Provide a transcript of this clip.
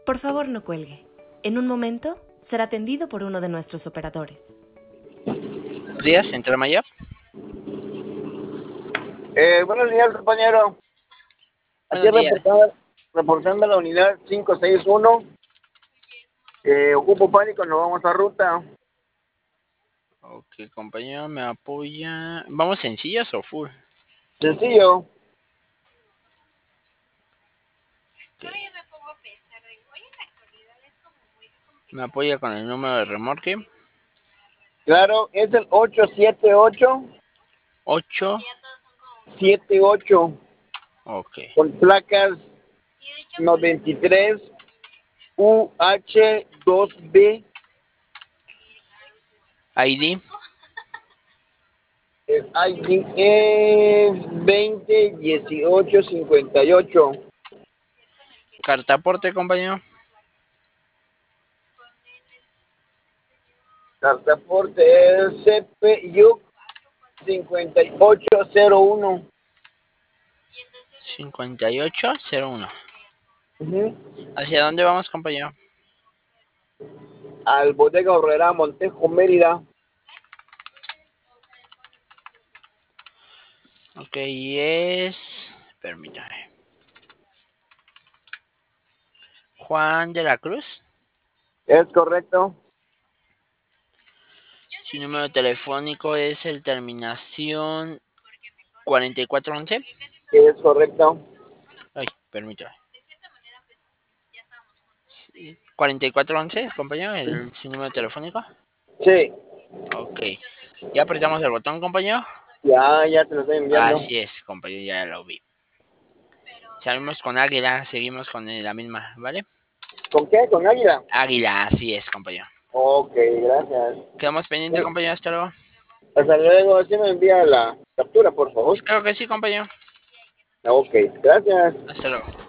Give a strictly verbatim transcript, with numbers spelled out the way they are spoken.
Por favor, no cuelgue. En un momento será atendido por uno de nuestros operadores. Buenos días, ¿Central Mayor? Eh, buenos días, compañero. Aquí Buenos días. reportando, reportando la unidad cinco seis uno. Eh, ocupo pánico, nos vamos a ruta. Ok, compañero, me apoya. ¿Vamos sencillas o full? Sencillo. Okay. Me apoya con el número de remolque. Claro, es el ocho siete ocho. ocho. siete ocho. Ok. Con placas noventa y tres U H dos B. I D. El I D es veinte dieciocho cincuenta y ocho. Cartaporte, compañero. Cartaporte es C P U cincuenta y ocho cero uno. cincuenta y ocho cero uno. Uh-huh. ¿Hacia dónde vamos, compañero? Al Bodega Horrera Montejo, Mérida. Ok, y es... Permítame. Juan de la Cruz. ¿Es correcto? Su número telefónico es el terminación cuarenta y cuatro once. ¿Es correcto? Ay, permítame. cuarenta y cuatro once, compañero, el su número telefónico. Sí. Ok. ¿Ya apretamos el botón, compañero? Ya, ya te lo estoy enviando. Así es, compañero, ya lo vi. Salimos con Águila, seguimos con la misma, ¿vale? ¿Con qué? ¿Con Águila? Águila, así es, compañero. Ok, gracias. Quedamos pendientes, compañero, hasta luego. Hasta luego. ¿Sí me envía la captura, por favor? Claro que sí, compañero. Ok, gracias. Hasta luego.